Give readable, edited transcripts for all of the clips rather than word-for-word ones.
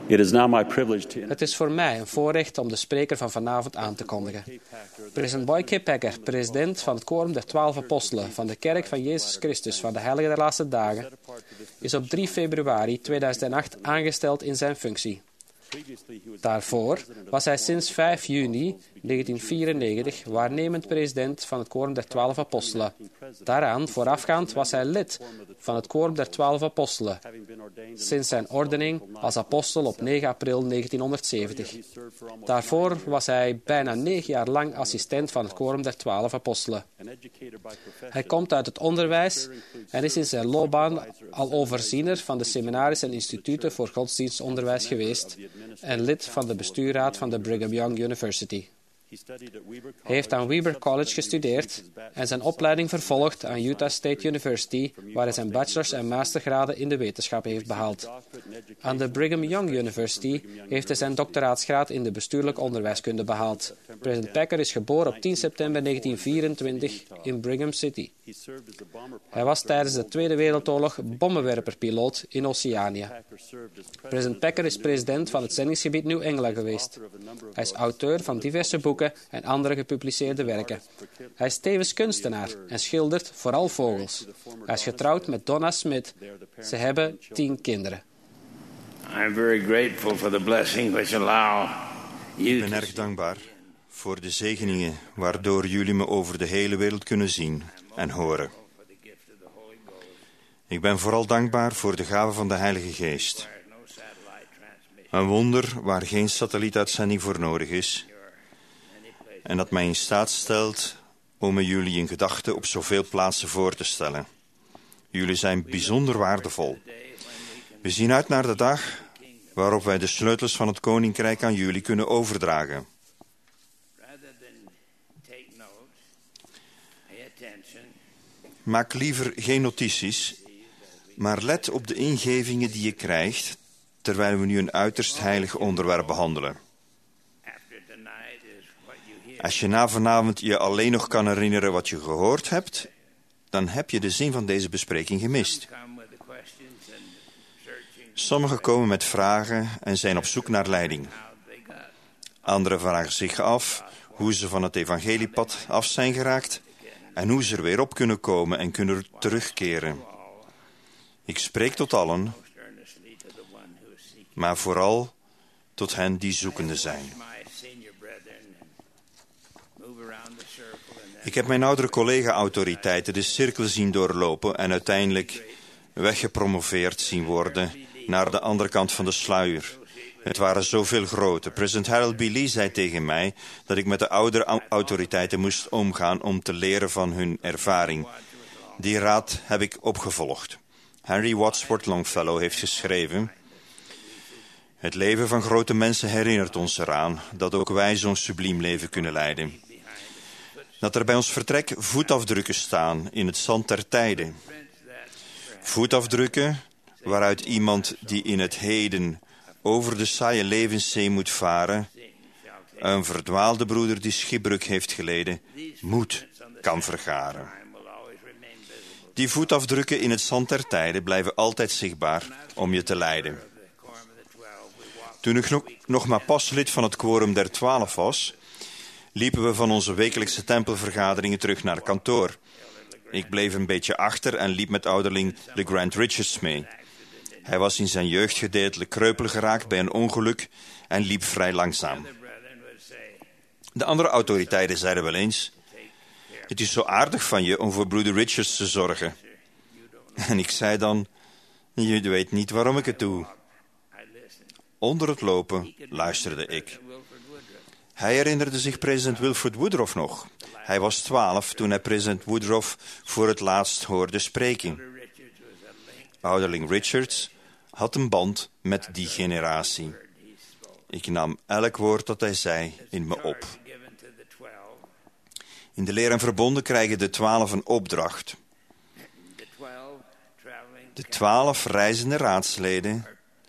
It is now my privilege to Het is voor mij een voorrecht om de spreker van vanavond aan te kondigen. President Boy K. Packer, president van het Quorum der 12 Apostelen van de Kerk van Jezus Christus van de Heilige der Laatste Dagen, is op 3 februari 2008 aangesteld in zijn functie. Daarvoor was hij sinds 5 juni 1994 waarnemend president van het Quorum der 12 Apostelen. Daaraan voorafgaand was hij lid van het Quorum der 12 Apostelen, sinds zijn ordening als apostel op 9 april 1970. Daarvoor was hij bijna 9 jaar lang assistent van het Quorum der 12 Apostelen. Hij komt uit het onderwijs en is in zijn loopbaan al overziener van de seminaries en instituten voor godsdienstonderwijs geweest en lid van de bestuurraad van de Brigham Young University. Hij heeft aan Weber College gestudeerd en zijn opleiding vervolgd aan Utah State University, waar hij zijn bachelors- en mastergraden in de wetenschappen heeft behaald. Aan de Brigham Young University heeft hij zijn doctoraatsgraad in de bestuurlijk onderwijskunde behaald. President Packer is geboren op 10 september 1924 in Brigham City. Hij was tijdens de Tweede Wereldoorlog bommenwerperpiloot in Oceanië. President Packer is president van het zendingsgebied New England geweest. Hij is auteur van diverse boeken en andere gepubliceerde werken. Hij is tevens kunstenaar en schildert vooral vogels. Hij is getrouwd met Donna Smith. Ze hebben 10 kinderen. I'm very grateful for the blessing which allow you. Ik ben erg dankbaar voor de zegeningen waardoor jullie me over de hele wereld kunnen zien en horen. Ik ben vooral dankbaar voor de gave van de Heilige Geest. Een wonder waar geen satellietuitzending voor nodig is. En dat mij in staat stelt om me jullie in gedachten op zoveel plaatsen voor te stellen. Jullie zijn bijzonder waardevol. We zien uit naar de dag waarop wij de sleutels van het Koninkrijk aan jullie kunnen overdragen. Maak liever geen notities, maar let op de ingevingen die je krijgt, terwijl we nu een uiterst heilig onderwerp behandelen. Als je na vanavond je alleen nog kan herinneren wat je gehoord hebt, dan heb je de zin van deze bespreking gemist. Sommigen komen met vragen en zijn op zoek naar leiding. Anderen vragen zich af hoe ze van het evangeliepad af zijn geraakt en hoe ze er weer op kunnen komen en kunnen terugkeren. Ik spreek tot allen, maar vooral tot hen die zoekende zijn. Ik heb mijn oudere collega-autoriteiten de cirkel zien doorlopen en uiteindelijk weggepromoveerd zien worden naar de andere kant van de sluier. Het waren zoveel grote. President Harold B. Lee zei tegen mij dat ik met de oudere autoriteiten moest omgaan om te leren van hun ervaring. Die raad heb ik opgevolgd. Henry Wadsworth Longfellow heeft geschreven: het leven van grote mensen herinnert ons eraan dat ook wij zo'n subliem leven kunnen leiden. Dat er bij ons vertrek voetafdrukken staan in het zand der tijden. Voetafdrukken waaruit iemand die in het heden over de saaie levenszee moet varen, een verdwaalde broeder die schipbreuk heeft geleden, moed kan vergaren. Die voetafdrukken in het zand der tijden blijven altijd zichtbaar om je te leiden. Toen ik nog maar pas lid van het Quorum der 12 was, liepen we van onze wekelijkse tempelvergaderingen terug naar kantoor. Ik bleef een beetje achter en liep met ouderling LeGrand Richards mee. Hij was in zijn jeugd gedeeltelijk kreupel geraakt bij een ongeluk en liep vrij langzaam. De andere autoriteiten zeiden wel eens: het is zo aardig van je om voor broeder Richards te zorgen. En ik zei dan: je weet niet waarom ik het doe. Onder het lopen luisterde ik. Hij herinnerde zich president Wilford Woodruff nog. Hij was 12 toen hij president Woodruff voor het laatst hoorde spreken. Ouderling Richards had een band met die generatie. Ik nam elk woord dat hij zei in me op. In de leer en verbonden krijgen de 12 een opdracht. De 12 reizende raadsleden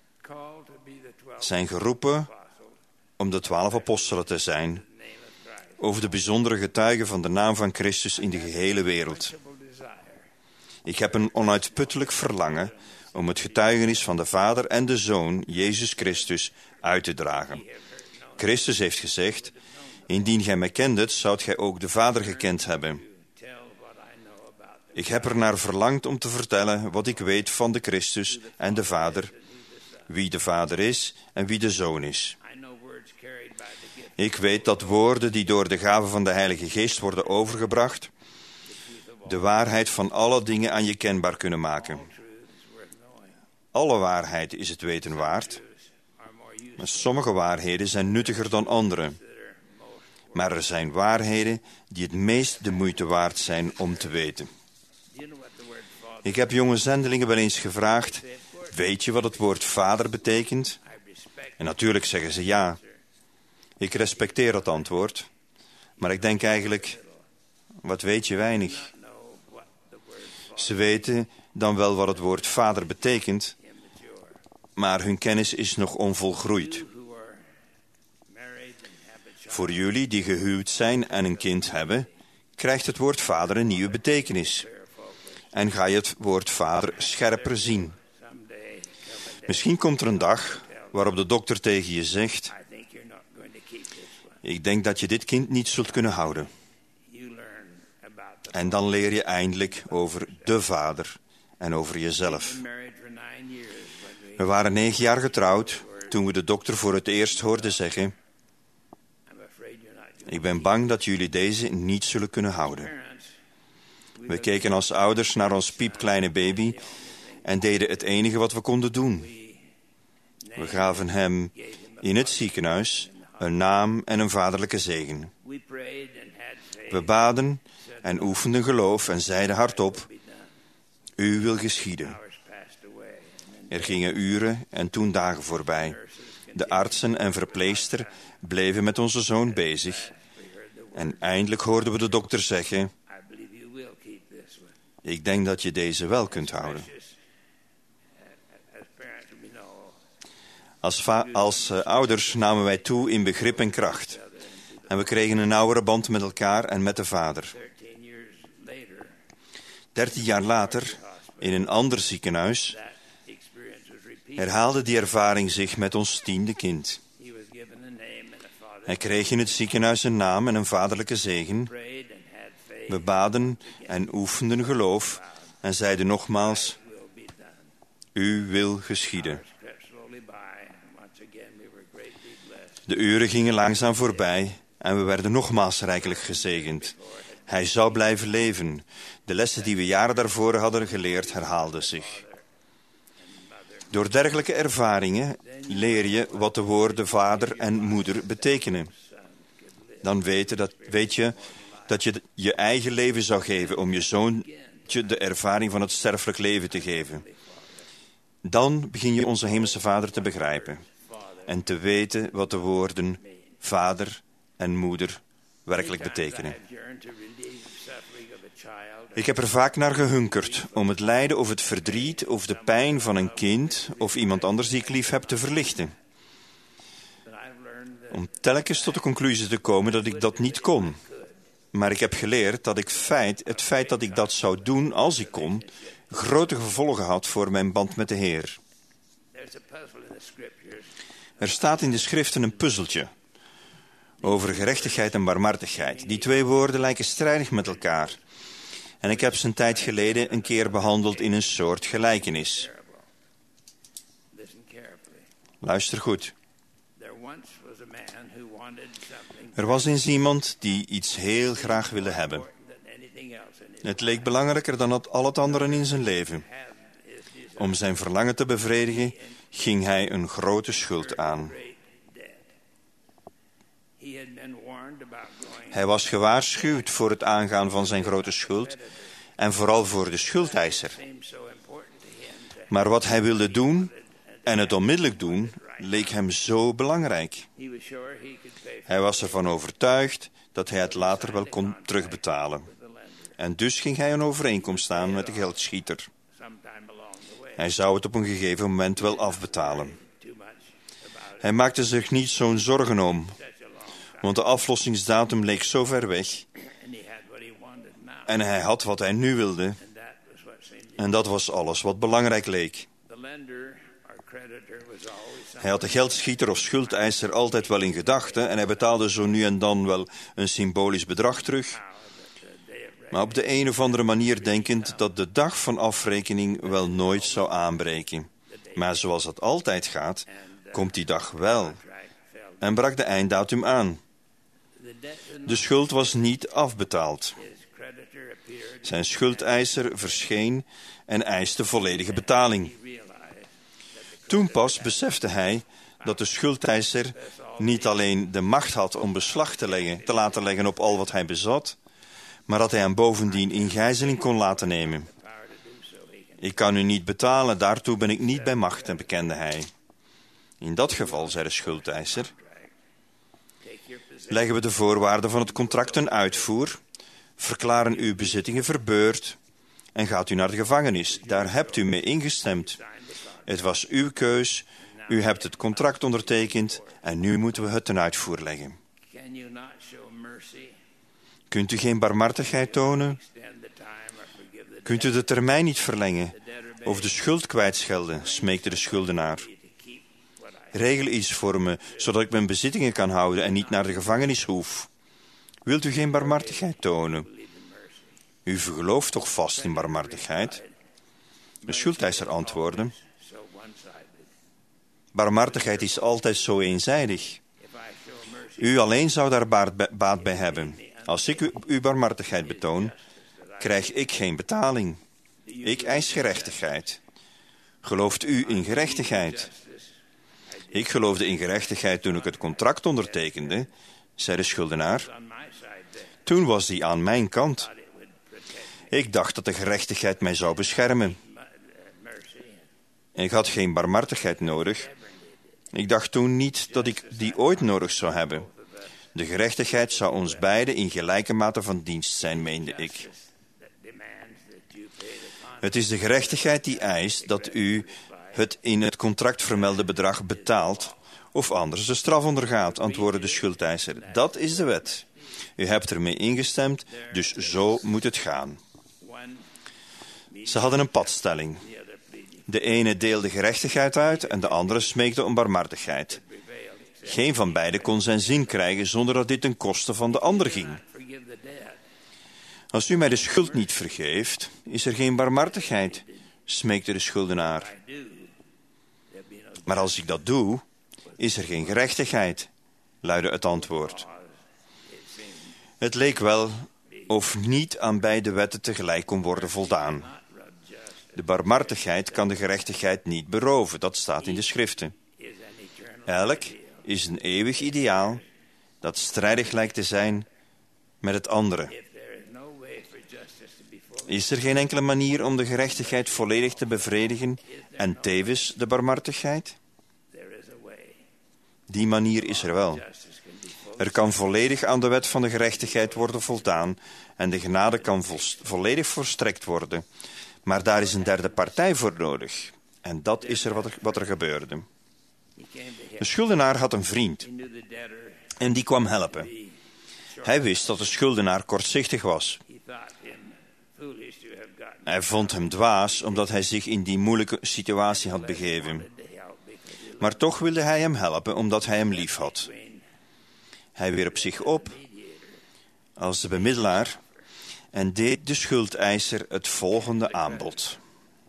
zijn geroepen om de 12 apostelen te zijn, over de bijzondere getuigen van de naam van Christus in de gehele wereld. Ik heb een onuitputtelijk verlangen om het getuigenis van de Vader en de Zoon, Jezus Christus, uit te dragen. Christus heeft gezegd, indien gij mij kendet, zoudt gij ook de Vader gekend hebben. Ik heb er naar verlangd om te vertellen wat ik weet van de Christus en de Vader, wie de Vader is en wie de Zoon is. Ik weet dat woorden die door de gave van de Heilige Geest worden overgebracht, de waarheid van alle dingen aan je kenbaar kunnen maken. Alle waarheid is het weten waard, maar sommige waarheden zijn nuttiger dan andere. Maar er zijn waarheden die het meest de moeite waard zijn om te weten. Ik heb jonge zendelingen wel eens gevraagd, weet je wat het woord vader betekent? En natuurlijk zeggen ze ja. Ik respecteer dat antwoord, maar ik denk eigenlijk, wat weet je weinig? Ze weten dan wel wat het woord vader betekent, maar hun kennis is nog onvolgroeid. Voor jullie die gehuwd zijn en een kind hebben, krijgt het woord vader een nieuwe betekenis. En ga je het woord vader scherper zien. Misschien komt er een dag waarop de dokter tegen je zegt, ik denk dat je dit kind niet zult kunnen houden. En dan leer je eindelijk over de Vader en over jezelf. We waren 9 jaar getrouwd toen we de dokter voor het eerst hoorden zeggen, ik ben bang dat jullie deze niet zullen kunnen houden. We keken als ouders naar ons piepkleine baby en deden het enige wat we konden doen. We gaven hem in het ziekenhuis een naam en een vaderlijke zegen. We baden en oefenden geloof en zeiden hardop, u wil geschieden. Er gingen uren en toen dagen voorbij. De artsen en verpleegster bleven met onze zoon bezig. En eindelijk hoorden we de dokter zeggen, ik denk dat je deze wel kunt houden. Als ouders namen wij toe in begrip en kracht. En we kregen een nauwere band met elkaar en met de Vader. 13 jaar later, in een ander ziekenhuis, herhaalde die ervaring zich met ons 10e kind. Hij kreeg in het ziekenhuis een naam en een vaderlijke zegen. We baden en oefenden geloof en zeiden nogmaals, u wil geschieden. De uren gingen langzaam voorbij en we werden nogmaals rijkelijk gezegend. Hij zou blijven leven. De lessen die we jaren daarvoor hadden geleerd herhaalden zich. Door dergelijke ervaringen leer je wat de woorden vader en moeder betekenen. Dan weet je dat je je eigen leven zou geven om je zoontje de ervaring van het sterfelijk leven te geven. Dan begin je onze hemelse Vader te begrijpen en te weten wat de woorden vader en moeder werkelijk betekenen. Ik heb er vaak naar gehunkerd om het lijden of het verdriet of de pijn van een kind of iemand anders die ik lief heb te verlichten. Om telkens tot de conclusie te komen dat ik dat niet kon. Maar ik heb geleerd dat het feit dat ik dat zou doen als ik kon, grote gevolgen had voor mijn band met de Heer. Er staat in de schriften een puzzeltje over gerechtigheid en barmhartigheid. Die 2 woorden lijken strijdig met elkaar. En ik heb ze een tijd geleden een keer behandeld in een soort gelijkenis. Luister goed. Er was eens iemand die iets heel graag wilde hebben. Het leek belangrijker dan al het andere in zijn leven. Om zijn verlangen te bevredigen, ging hij een grote schuld aan. Hij was gewaarschuwd voor het aangaan van zijn grote schuld en vooral voor de schuldeiser. Maar wat hij wilde doen en het onmiddellijk doen, leek hem zo belangrijk. Hij was ervan overtuigd dat hij het later wel kon terugbetalen. En dus ging hij een overeenkomst aan met de geldschieter. Hij zou het op een gegeven moment wel afbetalen. Hij maakte zich niet zo'n zorgen om, want de aflossingsdatum leek zo ver weg. En hij had wat hij nu wilde. En dat was alles wat belangrijk leek. Hij had de geldschieter of schuldeiser altijd wel in gedachten en hij betaalde zo nu en dan wel een symbolisch bedrag terug. Maar op de een of andere manier denkend dat de dag van afrekening wel nooit zou aanbreken. Maar zoals het altijd gaat, komt die dag wel en brak de einddatum aan. De schuld was niet afbetaald. Zijn schuldeiser verscheen en eiste volledige betaling. Toen pas besefte hij dat de schuldeiser niet alleen de macht had om beslag te laten leggen op al wat hij bezat, maar dat hij hem bovendien in gijzeling kon laten nemen. Ik kan u niet betalen, daartoe ben ik niet bij machten, bekende hij. In dat geval, zei de schuldeiser, leggen we de voorwaarden van het contract ten uitvoer, verklaren uw bezittingen verbeurd en gaat u naar de gevangenis. Daar hebt u mee ingestemd. Het was uw keus, u hebt het contract ondertekend en nu moeten we het ten uitvoer leggen. Kunt u geen barmhartigheid tonen? Kunt u de termijn niet verlengen of de schuld kwijtschelden, smeekte de schuldenaar. Regel iets voor me, zodat ik mijn bezittingen kan houden en niet naar de gevangenis hoef. Wilt u geen barmhartigheid tonen? U gelooft toch vast in barmhartigheid? De schuldeiser antwoordde, barmhartigheid is altijd zo eenzijdig. U alleen zou daar baat bij hebben. Als ik uw barmhartigheid betoon, krijg ik geen betaling. Ik eis gerechtigheid. Gelooft u in gerechtigheid? Ik geloofde in gerechtigheid toen ik het contract ondertekende, zei de schuldenaar. Toen was die aan mijn kant. Ik dacht dat de gerechtigheid mij zou beschermen. Ik had geen barmhartigheid nodig. Ik dacht toen niet dat ik die ooit nodig zou hebben. De gerechtigheid zou ons beiden in gelijke mate van dienst zijn, meende ik. Het is de gerechtigheid die eist dat u het in het contract vermelde bedrag betaalt, of anders de straf ondergaat, antwoordde de schuldeiser. Dat is de wet. U hebt ermee ingestemd, dus zo moet het gaan. Ze hadden een padstelling. De ene deelde gerechtigheid uit en de andere smeekte om barmhartigheid. Geen van beiden kon zijn zin krijgen zonder dat dit ten koste van de ander ging. Als u mij de schuld niet vergeeft, is er geen barmhartigheid, smeekte de schuldenaar. Maar als ik dat doe, is er geen gerechtigheid, luidde het antwoord. Het leek wel of niet aan beide wetten tegelijk kon worden voldaan. De barmhartigheid kan de gerechtigheid niet beroven, dat staat in de schriften. Elk is een eeuwig ideaal dat strijdig lijkt te zijn met het andere. Is er geen enkele manier om de gerechtigheid volledig te bevredigen en tevens de barmhartigheid? Die manier is er wel. Er kan volledig aan de wet van de gerechtigheid worden voldaan en de genade kan volledig volstrekt worden. Maar daar is een derde partij voor nodig. En dat is wat er gebeurde. De schuldenaar had een vriend en die kwam helpen. Hij wist dat de schuldenaar kortzichtig was. Hij vond hem dwaas omdat hij zich in die moeilijke situatie had begeven. Maar toch wilde hij hem helpen omdat hij hem lief had. Hij wierp zich op als de bemiddelaar en deed de schuldeiser het volgende aanbod.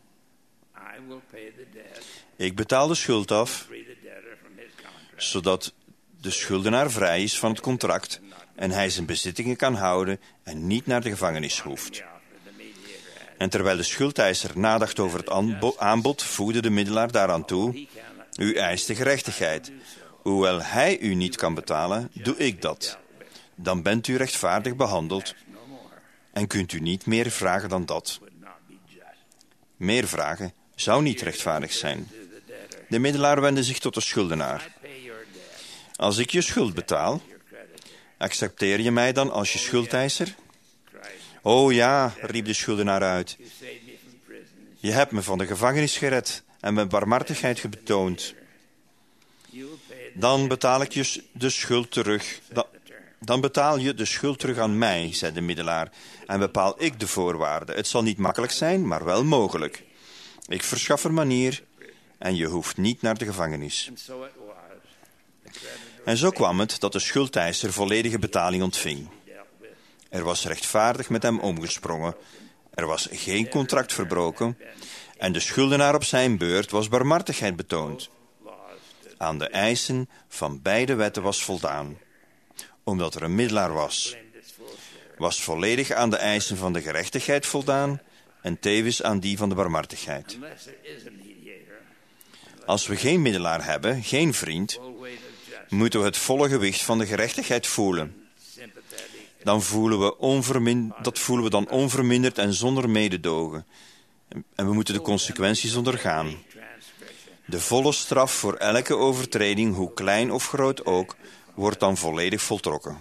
Ik betaal de schuld af, zodat de schuldenaar vrij is van het contract en hij zijn bezittingen kan houden en niet naar de gevangenis hoeft. En terwijl de schuldeiser nadacht over het aanbod, voegde de middelaar daaraan toe: u eist de gerechtigheid. Hoewel hij u niet kan betalen, doe ik dat. Dan bent u rechtvaardig behandeld en kunt u niet meer vragen dan dat. Meer vragen zou niet rechtvaardig zijn. De middelaar wendde zich tot de schuldenaar. Als ik je schuld betaal, accepteer je mij dan als je schuldeiser? O ja, riep de schuldenaar uit. Je hebt me van de gevangenis gered en mijn barmhartigheid betoond. Dan betaal ik je de schuld terug. Dan betaal je de schuld terug aan mij, zei de middelaar, en bepaal ik de voorwaarden. Het zal niet makkelijk zijn, maar wel mogelijk. Ik verschaf een manier en je hoeft niet naar de gevangenis. En zo kwam het dat de schuldeiser volledige betaling ontving. Er was rechtvaardig met hem omgesprongen, er was geen contract verbroken en de schuldenaar op zijn beurt was barmhartigheid betoond. Aan de eisen van beide wetten was voldaan, omdat er een middelaar was volledig aan de eisen van de gerechtigheid voldaan en tevens aan die van de barmhartigheid. Als we geen middelaar hebben, geen vriend, moeten we het volle gewicht van de gerechtigheid voelen. Dat voelen we dan onverminderd en zonder mededogen. En we moeten de consequenties ondergaan. De volle straf voor elke overtreding, hoe klein of groot ook, wordt dan volledig voltrokken.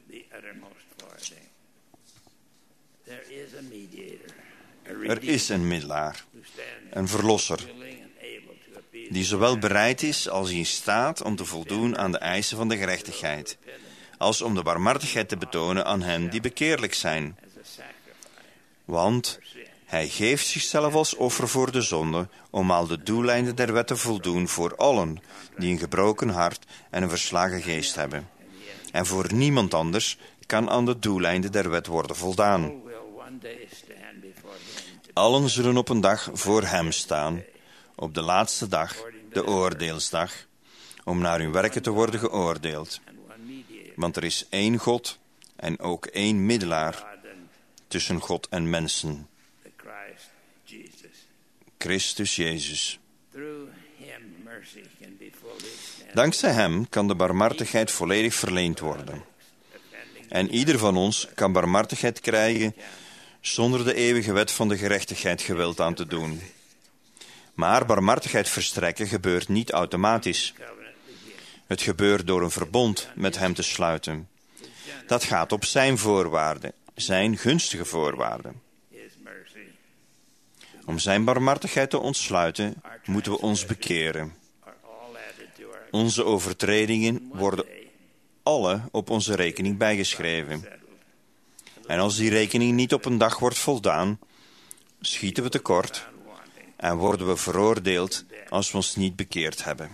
Er is een middelaar, een verlosser, die zowel bereid is als in staat om te voldoen aan de eisen van de gerechtigheid, als om de barmhartigheid te betonen aan hen die bekeerlijk zijn. Want hij geeft zichzelf als offer voor de zonde, om al de doeleinden der wet te voldoen voor allen die een gebroken hart en een verslagen geest hebben. En voor niemand anders kan aan de doeleinden der wet worden voldaan. Allen zullen op een dag voor hem staan, op de laatste dag, de oordeelsdag, om naar hun werken te worden geoordeeld. Want er is één God en ook één middelaar tussen God en mensen. Christus Jezus. Dankzij hem kan de barmhartigheid volledig verleend worden. En ieder van ons kan barmhartigheid krijgen zonder de eeuwige wet van de gerechtigheid geweld aan te doen. Maar barmhartigheid verstrekken gebeurt niet automatisch. Het gebeurt door een verbond met hem te sluiten. Dat gaat op zijn voorwaarden, zijn gunstige voorwaarden. Om zijn barmhartigheid te ontsluiten, moeten we ons bekeren. Onze overtredingen worden alle op onze rekening bijgeschreven. En als die rekening niet op een dag wordt voldaan, schieten we tekort en worden we veroordeeld als we ons niet bekeerd hebben.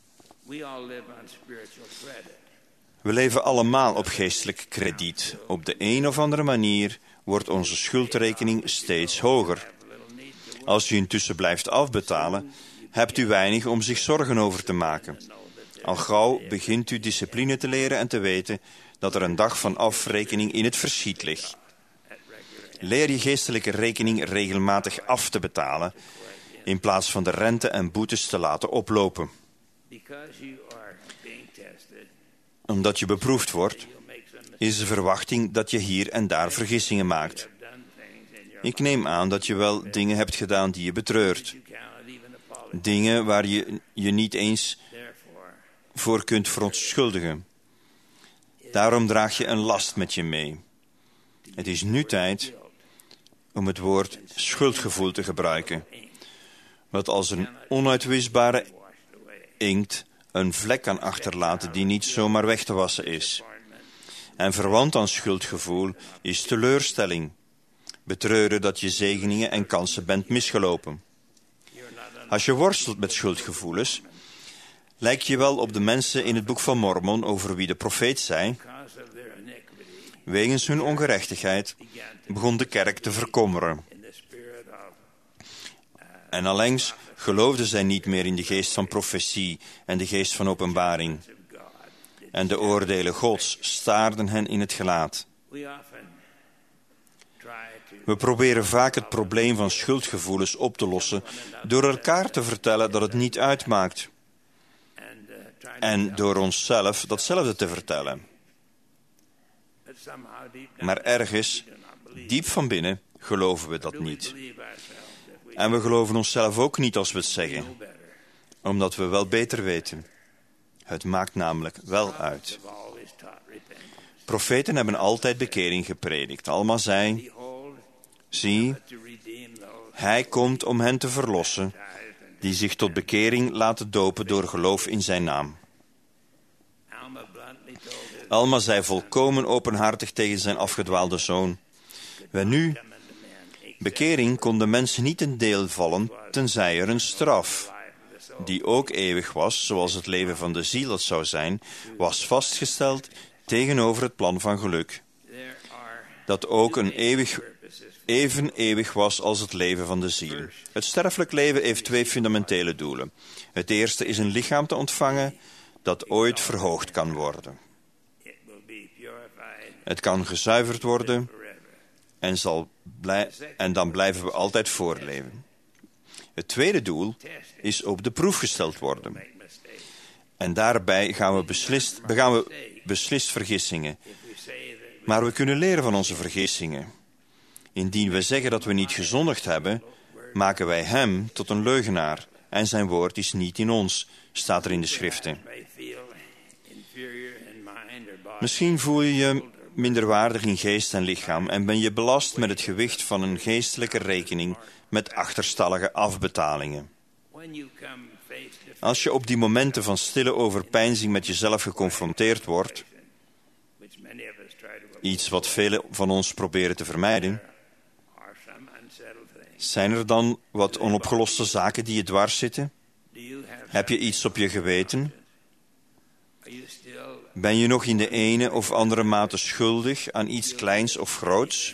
We leven allemaal op geestelijk krediet. Op de een of andere manier wordt onze schuldrekening steeds hoger. Als u intussen blijft afbetalen, hebt u weinig om zich zorgen over te maken. Al gauw begint u discipline te leren en te weten dat er een dag van afrekening in het verschiet ligt. Leer je geestelijke rekening regelmatig af te betalen, in plaats van de rente en boetes te laten oplopen. Omdat je beproefd wordt, is de verwachting dat je hier en daar vergissingen maakt. Ik neem aan dat je wel dingen hebt gedaan die je betreurt. Dingen waar je je niet eens voor kunt verontschuldigen. Daarom draag je een last met je mee. Het is nu tijd om het woord schuldgevoel te gebruiken, wat als een onuitwisbare inkt een vlek kan achterlaten die niet zomaar weg te wassen is. En verwant aan schuldgevoel is teleurstelling, betreuren dat je zegeningen en kansen bent misgelopen. Als je worstelt met schuldgevoelens, lijk je wel op de mensen in het boek van Mormon over wie de profeet zei: wegens hun ongerechtigheid begon de kerk te verkommeren. En allengs geloofden zij niet meer in de geest van profetie en de geest van openbaring. En de oordelen Gods staarden hen in het gelaat. We proberen vaak het probleem van schuldgevoelens op te lossen door elkaar te vertellen dat het niet uitmaakt. En door onszelf datzelfde te vertellen. Maar ergens, diep van binnen, geloven we dat niet. En we geloven onszelf ook niet als we het zeggen, omdat we wel beter weten. Het maakt namelijk wel uit. Profeten hebben altijd bekering gepredikt. Alma zei: zie, hij komt om hen te verlossen, die zich tot bekering laten dopen door geloof in zijn naam. Alma zei volkomen openhartig tegen zijn afgedwaalde zoon: welnu, bekering kon de mensen niet ten deel vallen, tenzij er een straf, die ook eeuwig was, zoals het leven van de ziel dat zou zijn, was vastgesteld tegenover het plan van geluk, dat ook even eeuwig was als het leven van de ziel. Het sterfelijk leven heeft twee fundamentele doelen. Het eerste is een lichaam te ontvangen dat ooit verhoogd kan worden. Het kan gezuiverd worden en dan blijven we altijd voortleven. Het tweede doel is op de proef gesteld worden. En daarbij begaan we beslist vergissingen. Maar we kunnen leren van onze vergissingen. Indien we zeggen dat we niet gezondigd hebben, maken wij hem tot een leugenaar. En zijn woord is niet in ons, staat er in de schriften. Misschien voel je je minderwaardig in geest en lichaam en ben je belast met het gewicht van een geestelijke rekening met achterstallige afbetalingen. Als je op die momenten van stille overpeinzing met jezelf geconfronteerd wordt, iets wat velen van ons proberen te vermijden, zijn er dan wat onopgeloste zaken die je dwars zitten? Heb je iets op je geweten? Ben je nog in de ene of andere mate schuldig aan iets kleins of groots?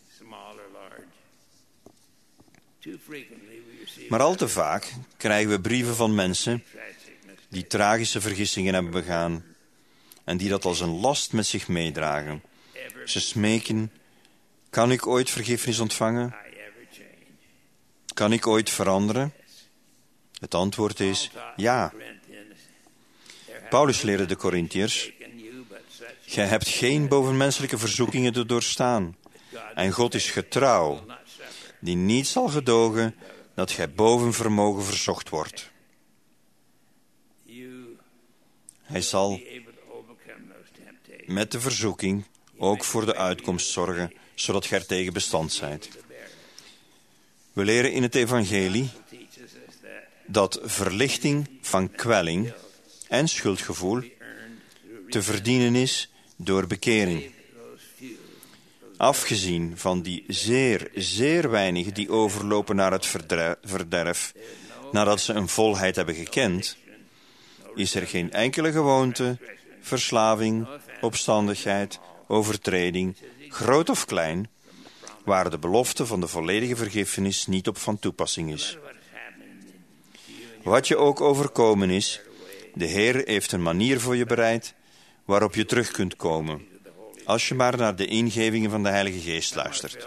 Maar al te vaak krijgen we brieven van mensen die tragische vergissingen hebben begaan en die dat als een last met zich meedragen. Ze smeken: kan ik ooit vergiffenis ontvangen? Kan ik ooit veranderen? Het antwoord is ja. Paulus leerde de Korintiërs: gij hebt geen bovenmenselijke verzoekingen te doorstaan. En God is getrouw, die niet zal gedogen dat gij boven vermogen verzocht wordt. Hij zal met de verzoeking ook voor de uitkomst zorgen, zodat gij er tegen bestand zijt. We leren in het evangelie dat verlichting van kwelling en schuldgevoel te verdienen is door bekering. Afgezien van die zeer, zeer weinigen die overlopen naar het verderf nadat ze een volheid hebben gekend, is er geen enkele gewoonte, verslaving, opstandigheid, overtreding, groot of klein, waar de belofte van de volledige vergiffenis niet op van toepassing is. Wat je ook overkomen is, de Heer heeft een manier voor je bereid waarop je terug kunt komen, als je maar naar de ingevingen van de Heilige Geest luistert.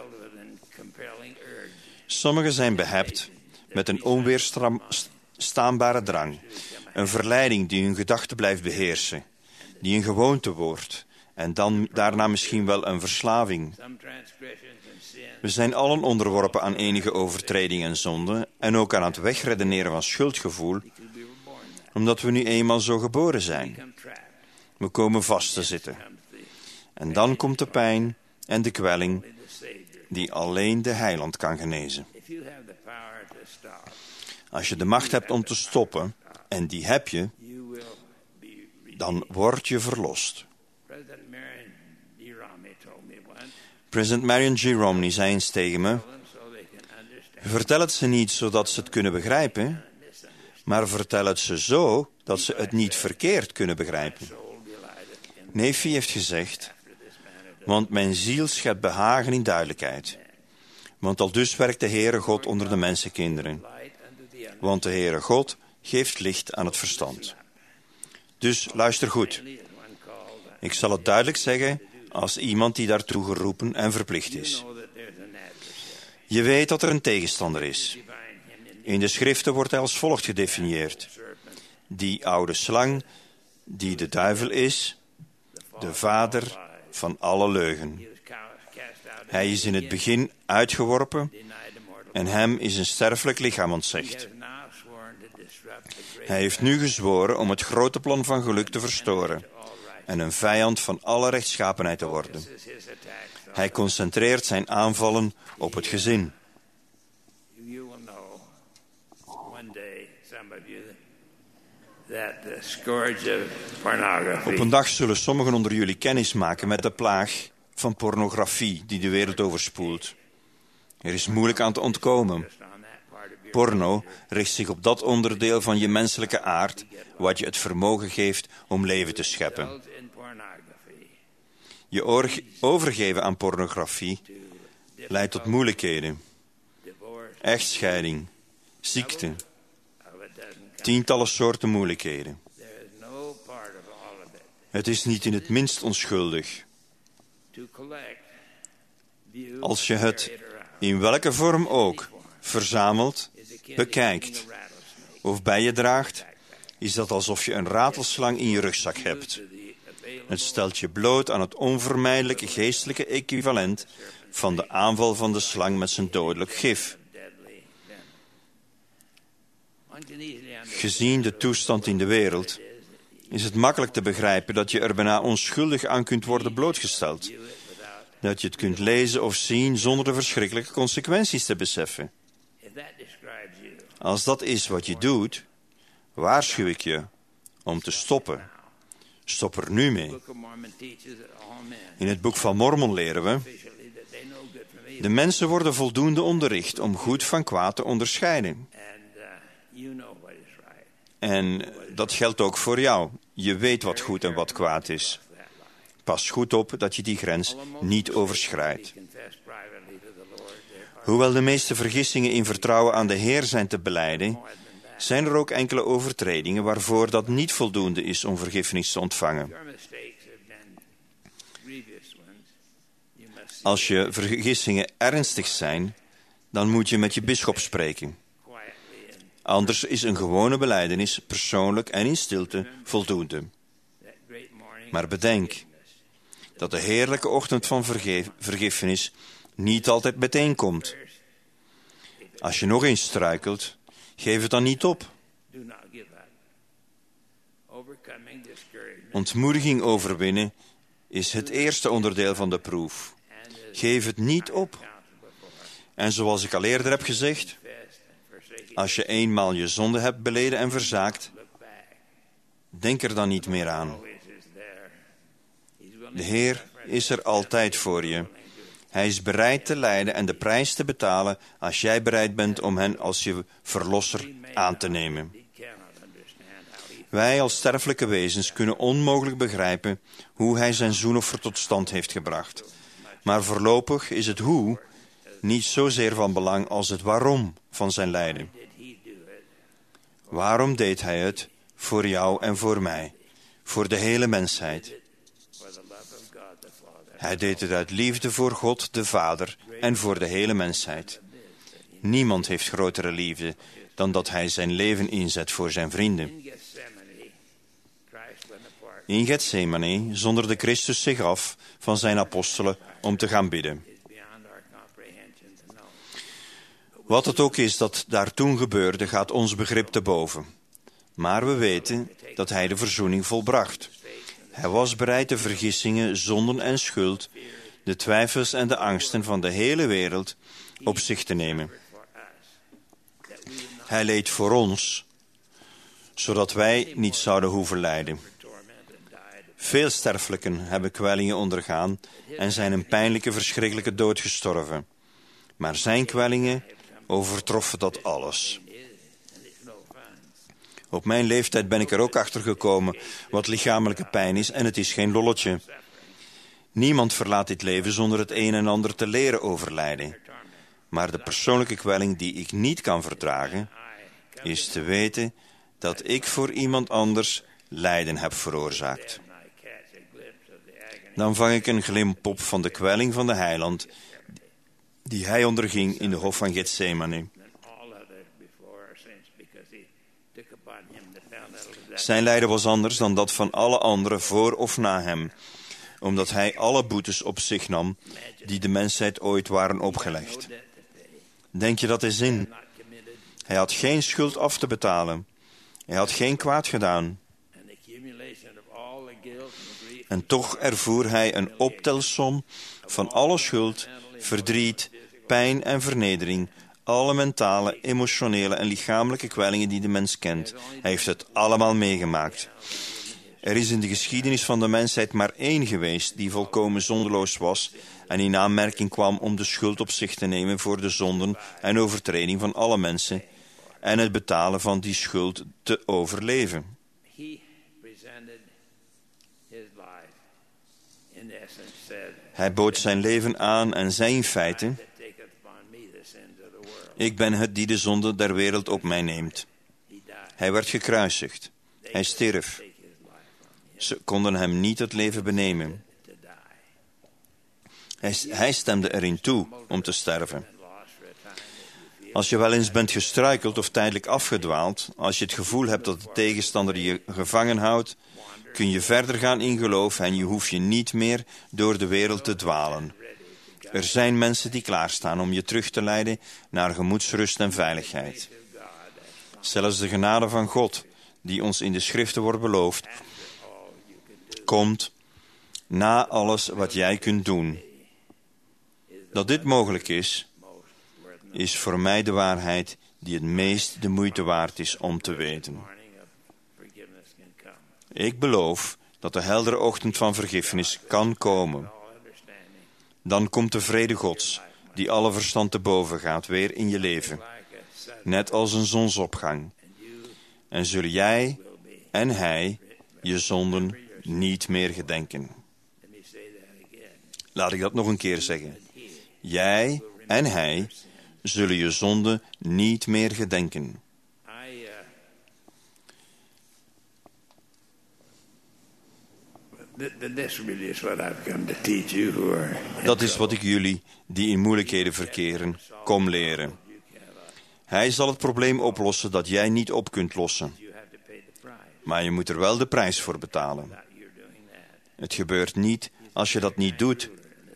Sommigen zijn behept met een onweerstaanbare drang, een verleiding die hun gedachten blijft beheersen, die een gewoonte wordt en dan daarna misschien wel een verslaving. We zijn allen onderworpen aan enige overtreding en zonde en ook aan het wegredeneren van schuldgevoel, omdat we nu eenmaal zo geboren zijn. We komen vast te zitten. En dan komt de pijn en de kwelling die alleen de Heiland kan genezen. Als je de macht hebt om te stoppen, en die heb je, dan word je verlost. President Marion G. Romney zei eens tegen me: vertel het ze niet zodat ze het kunnen begrijpen, maar vertel het ze zo dat ze het niet verkeerd kunnen begrijpen. Nephi heeft gezegd: want mijn ziel schept behagen in duidelijkheid. Want aldus werkt de Heere God onder de mensenkinderen. Want de Heere God geeft licht aan het verstand. Dus luister goed. Ik zal het duidelijk zeggen als iemand die daartoe geroepen en verplicht is. Je weet dat er een tegenstander is. In de schriften wordt hij als volgt gedefinieerd: die oude slang, die de duivel is, de vader van alle leugen. Hij is in het begin uitgeworpen en hem is een sterfelijk lichaam ontzegd. Hij heeft nu gezworen om het grote plan van geluk te verstoren en een vijand van alle rechtschapenheid te worden. Hij concentreert zijn aanvallen op het gezin. Op een dag zullen sommigen onder jullie kennis maken met de plaag van pornografie die de wereld overspoelt. Er is moeilijk aan te ontkomen. Porno richt zich op dat onderdeel van je menselijke aard wat je het vermogen geeft om leven te scheppen. Je overgeven aan pornografie leidt tot moeilijkheden, echtscheiding, ziekte, tientallen soorten moeilijkheden. Het is niet in het minst onschuldig. Als je het, in welke vorm ook, verzamelt, bekijkt of bij je draagt, is dat alsof je een ratelslang in je rugzak hebt. Het stelt je bloot aan het onvermijdelijke geestelijke equivalent van de aanval van de slang met zijn dodelijk gif. Gezien de toestand in de wereld is het makkelijk te begrijpen dat je er bijna onschuldig aan kunt worden blootgesteld. Dat je het kunt lezen of zien zonder de verschrikkelijke consequenties te beseffen. Als dat is wat je doet, waarschuw ik je om te stoppen. Stop er nu mee. In het boek van Mormon leren we: de mensen worden voldoende onderricht om goed van kwaad te onderscheiden. En dat geldt ook voor jou. Je weet wat goed en wat kwaad is. Pas goed op dat je die grens niet overschrijdt. Hoewel de meeste vergissingen in vertrouwen aan de Heer zijn te belijden, zijn er ook enkele overtredingen waarvoor dat niet voldoende is om vergiffenis te ontvangen. Als je vergissingen ernstig zijn, dan moet je met je bisschop spreken. Anders is een gewone belijdenis, persoonlijk en in stilte, voldoende. Maar bedenk dat de heerlijke ochtend van vergiffenis niet altijd meteen komt. Als je nog eens struikelt, geef het dan niet op. Ontmoediging overwinnen is het eerste onderdeel van de proef. Geef het niet op. En zoals ik al eerder heb gezegd, als je eenmaal je zonde hebt beleden en verzaakt, denk er dan niet meer aan. De Heer is er altijd voor je. Hij is bereid te lijden en de prijs te betalen als jij bereid bent om hen als je verlosser aan te nemen. Wij als sterfelijke wezens kunnen onmogelijk begrijpen hoe hij zijn zoenoffer tot stand heeft gebracht. Maar voorlopig is het hoe niet zozeer van belang als het waarom van zijn lijden. Waarom deed hij het? Voor jou en voor mij. Voor de hele mensheid. Hij deed het uit liefde voor God, de Vader, en voor de hele mensheid. Niemand heeft grotere liefde dan dat hij zijn leven inzet voor zijn vrienden. In Gethsemane zonderde Christus zich af van zijn apostelen om te gaan bidden. Wat het ook is dat daar toen gebeurde, gaat ons begrip te boven. Maar we weten dat hij de verzoening volbracht. Hij was bereid de vergissingen, zonden en schuld, de twijfels en de angsten van de hele wereld op zich te nemen. Hij leed voor ons, zodat wij niet zouden hoeven lijden. Veel sterfelijken hebben kwellingen ondergaan en zijn een pijnlijke, verschrikkelijke dood gestorven. Maar zijn kwellingen overtroffen dat alles. Op mijn leeftijd ben ik er ook achter gekomen wat lichamelijke pijn is en het is geen lolletje. Niemand verlaat dit leven zonder het een en ander te leren overlijden. Maar de persoonlijke kwelling die ik niet kan verdragen, is te weten dat ik voor iemand anders lijden heb veroorzaakt. Dan vang ik een glimp op van de kwelling van de heiland die hij onderging in de hof van Gethsemane. Zijn lijden was anders dan dat van alle anderen voor of na hem, omdat hij alle boetes op zich nam die de mensheid ooit waren opgelegd. Denk je dat eens in? Hij had geen schuld af te betalen. Hij had geen kwaad gedaan. En toch ervoer hij een optelsom van alle schuld, verdriet, pijn en vernedering, alle mentale, emotionele en lichamelijke kwellingen die de mens kent. Hij heeft het allemaal meegemaakt. Er is in de geschiedenis van de mensheid maar één geweest die volkomen zondeloos was en in aanmerking kwam om de schuld op zich te nemen voor de zonden en overtreding van alle mensen. en het betalen van die schuld te overleven. Hij bood zijn leven aan en zei in feite: ik ben het die de zonde der wereld op mij neemt. Hij werd gekruisigd. Hij stierf. Ze konden hem niet het leven benemen. Hij stemde erin toe om te sterven. Als je wel eens bent gestruikeld of tijdelijk afgedwaald, als je het gevoel hebt dat de tegenstander je gevangen houdt, kun je verder gaan in geloof en je hoeft je niet meer door de wereld te dwalen. Er zijn mensen die klaarstaan om je terug te leiden naar gemoedsrust en veiligheid. Zelfs de genade van God, die ons in de schriften wordt beloofd, komt na alles wat jij kunt doen. Dat dit mogelijk is voor mij de waarheid die het meest de moeite waard is om te weten. Ik beloof dat de heldere ochtend van vergiffenis kan komen. Dan komt de vrede Gods, die alle verstand te boven gaat, weer in je leven. Net als een zonsopgang. En zullen jij en hij je zonden niet meer gedenken. Laat ik dat nog een keer zeggen. Jij en hij zullen je zonden niet meer gedenken. Dat is wat ik jullie, die in moeilijkheden verkeren, kom leren. Hij zal het probleem oplossen dat jij niet op kunt lossen. Maar je moet er wel de prijs voor betalen. Het gebeurt niet als je dat niet doet.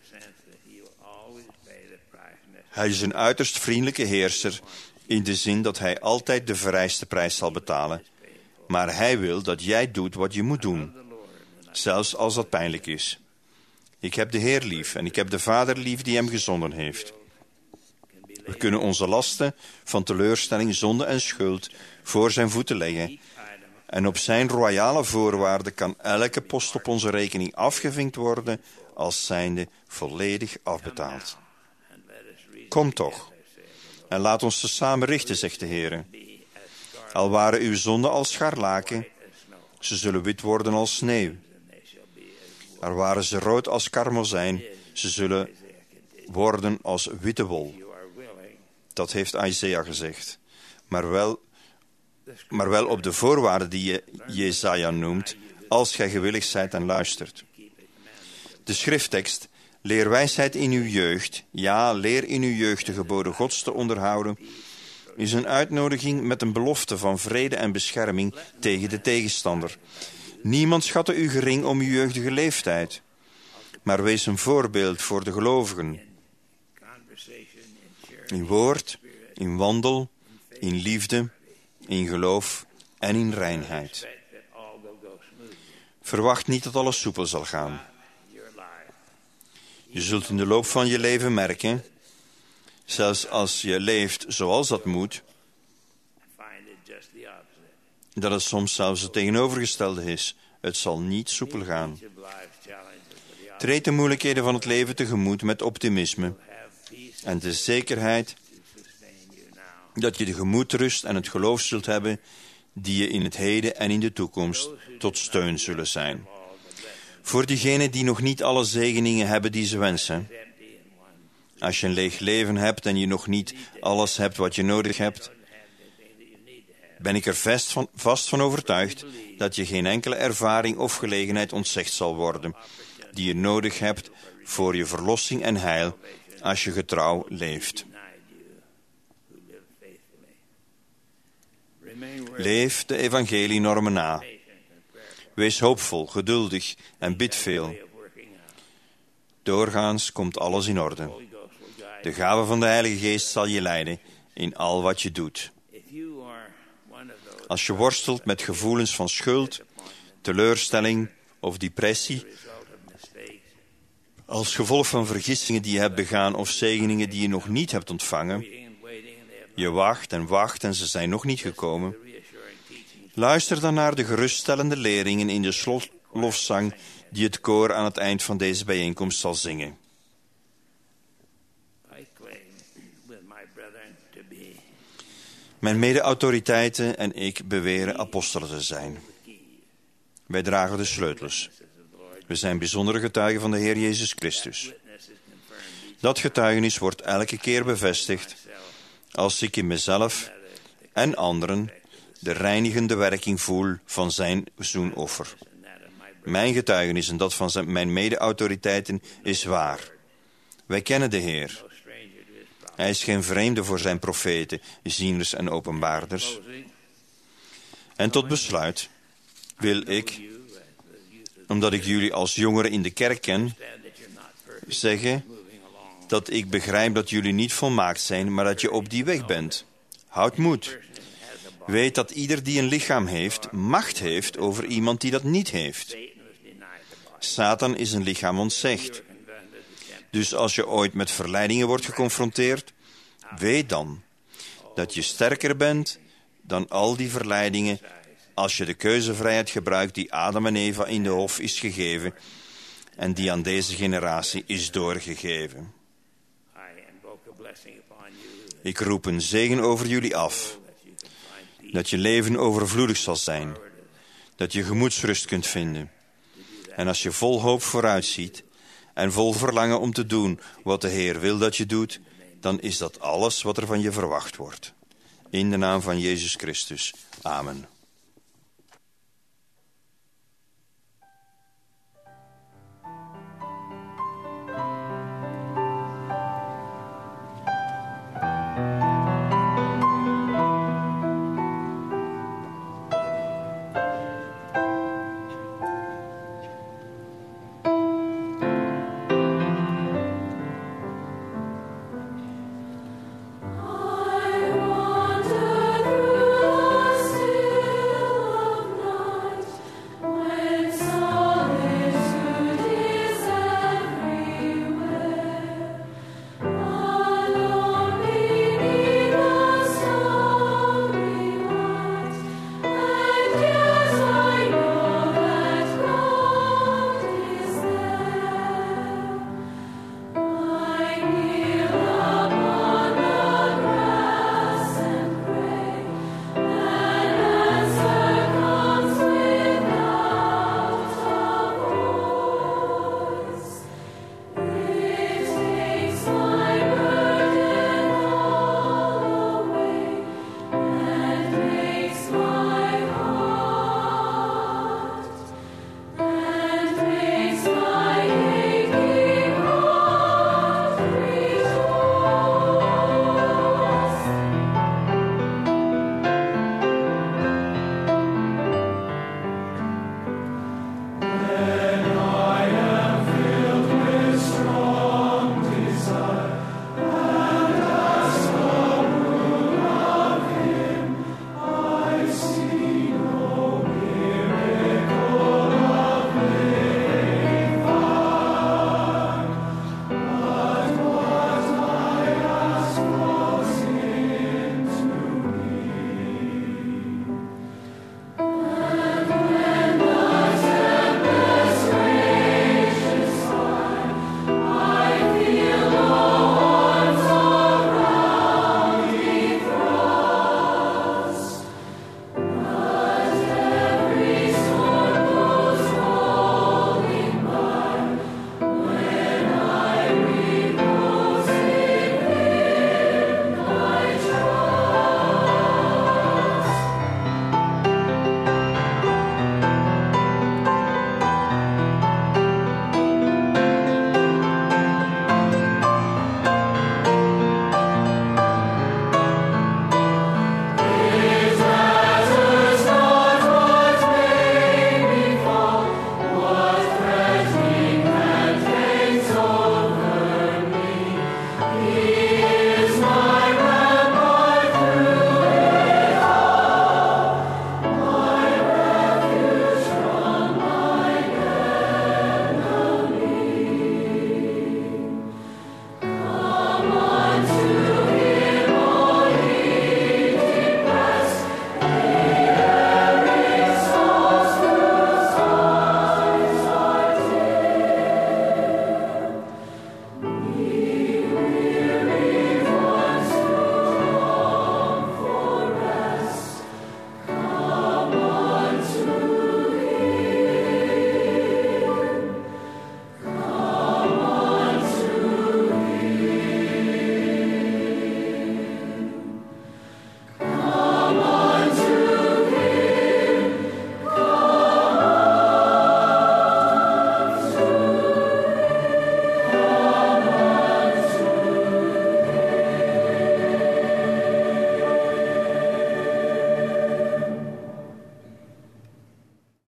Hij is een uiterst vriendelijke heerser in de zin dat hij altijd de vereiste prijs zal betalen. Maar hij wil dat jij doet wat je moet doen, zelfs als dat pijnlijk is. Ik heb de Heer lief en ik heb de Vader lief die hem gezonden heeft. We kunnen onze lasten van teleurstelling, zonde en schuld voor zijn voeten leggen. En op zijn royale voorwaarden kan elke post op onze rekening afgevinkt worden als zijnde volledig afbetaald. Kom toch, en laat ons tezamen richten, zegt de Heer. Al waren uw zonden als scharlaken, ze zullen wit worden als sneeuw. Al waren ze rood als karmozijn, ze zullen worden als witte wol. Dat heeft Isaiah gezegd. Maar wel op de voorwaarden die je Jesaja noemt, als gij gewillig zijt en luistert. De schrifttekst: leer wijsheid in uw jeugd, ja, leer in uw jeugd de geboden Gods te onderhouden, is een uitnodiging met een belofte van vrede en bescherming tegen de tegenstander. Niemand schatte u gering om uw jeugdige leeftijd, maar wees een voorbeeld voor de gelovigen. In woord, in wandel, in liefde, in geloof en in reinheid. Verwacht niet dat alles soepel zal gaan. Je zult in de loop van je leven merken, zelfs als je leeft zoals dat moet, dat het soms zelfs het tegenovergestelde is. Het zal niet soepel gaan. Treed de moeilijkheden van het leven tegemoet met optimisme en de zekerheid dat je de gemoedsrust en het geloof zult hebben die je in het heden en in de toekomst tot steun zullen zijn. Voor diegenen die nog niet alle zegeningen hebben die ze wensen. Als je een leeg leven hebt en je nog niet alles hebt wat je nodig hebt, ben ik er vast van overtuigd dat je geen enkele ervaring of gelegenheid ontzegd zal worden die je nodig hebt voor je verlossing en heil als je getrouw leeft. Leef de evangelienormen na. Wees hoopvol, geduldig en bid veel. Doorgaans komt alles in orde. De gave van de Heilige Geest zal je leiden in al wat je doet. Als je worstelt met gevoelens van schuld, teleurstelling of depressie, als gevolg van vergissingen die je hebt begaan of zegeningen die je nog niet hebt ontvangen, je wacht en ze zijn nog niet gekomen, luister dan naar de geruststellende leringen in de slotlofzang die het koor aan het eind van deze bijeenkomst zal zingen. Mijn mede-autoriteiten en ik beweren apostelen te zijn. Wij dragen de sleutels. We zijn bijzondere getuigen van de Heer Jezus Christus. Dat getuigenis wordt elke keer bevestigd als ik in mezelf en anderen de reinigende werking voel van zijn zoenoffer. Mijn getuigenis en dat van mijn mede-autoriteiten is waar. Wij kennen de Heer. Hij is geen vreemde voor zijn profeten, zieners en openbaarders. En tot besluit wil ik, omdat ik jullie als jongeren in de kerk ken, zeggen dat ik begrijp dat jullie niet volmaakt zijn, maar dat je op die weg bent. Houd moed. Weet dat ieder die een lichaam heeft, macht heeft over iemand die dat niet heeft. Satan is een lichaam ontzegd. Dus als je ooit met verleidingen wordt geconfronteerd, weet dan dat je sterker bent dan al die verleidingen als je de keuzevrijheid gebruikt die Adam en Eva in de hof is gegeven en die aan deze generatie is doorgegeven. Ik roep een zegen over jullie af, dat je leven overvloedig zal zijn, dat je gemoedsrust kunt vinden. En als je vol hoop vooruitziet en vol verlangen om te doen wat de Heer wil dat je doet, dan is dat alles wat er van je verwacht wordt. In de naam van Jezus Christus. Amen.